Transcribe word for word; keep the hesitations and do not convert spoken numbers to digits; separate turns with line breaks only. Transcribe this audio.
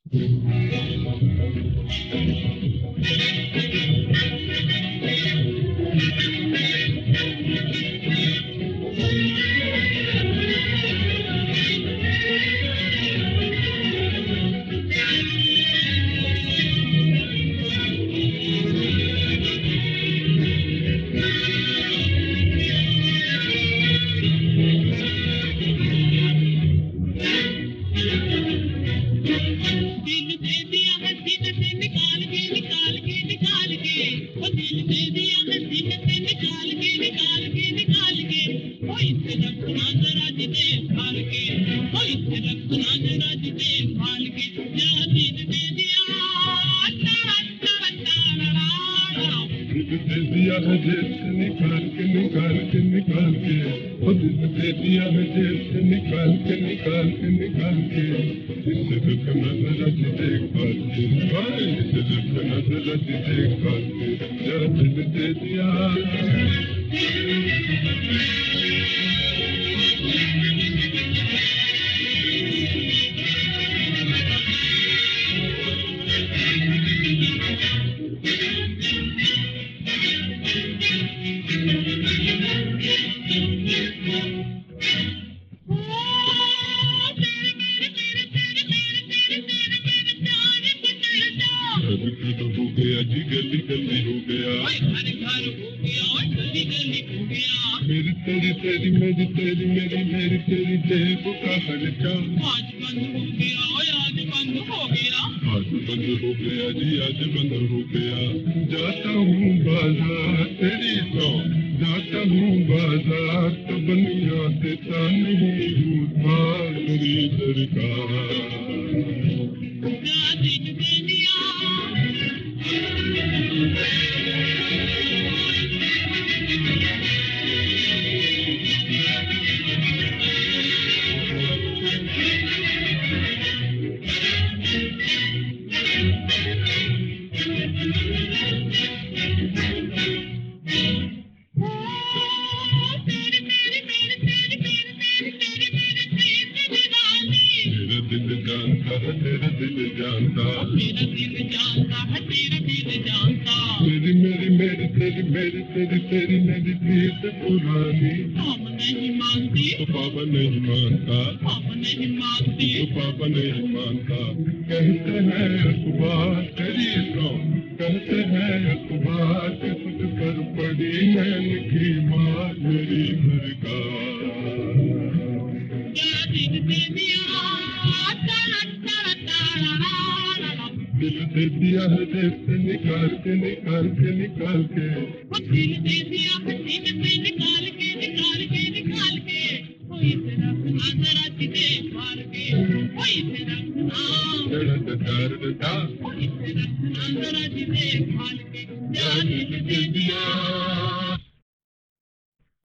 निकाल के निकाल के निकाल के वो दिल दे दिया है जेब से निकाल के निकाल के निकाल के इस रुख नजर अज देख पाल के इस रुख नजर अज देख पाल के जा दिल दे दिया गली गली हो गया हर घर हो गया गली गली हो गया मेरी तेरी तेरी मेरी तेरी मेरी मेरी तेरी जेब का खर्चा आज बंद हो गया आज बंद हो गया आज बंद हो गया जी आज बंद हो गया जाता हूँ बाजार तेरी तो जाता हूँ बाजार तो बनिया देता नहीं झूठा मेरी सरकार तेरा दिल जानता मेरा दिल जानता है तेरा दिल जानता मेरी मेरी मेरी तेरी मेरी तेरी तेरी मेरी प्रीत पुरानी पापा नहीं मानती तो पापा नहीं मानता पापा नहीं मानती तो पापा नहीं मानता कहते हैं अखबार तेरी तो कहते हैं अखबार के तुझ पर पड़ी नैन की मार मेरी सरकार क्या दिल दे दिया दिल दे दिया है जेब से निकाल के निकाल के निकाल के वो दिल दे दिया है जेब से निकाल के निकाल के निकाल के कोई तेरा खुदा जरा तुझे मार के कोई तेरा खुदा जरा दर दर कोई तेरा खुदा जरा तुझे मार के दिल दे दिया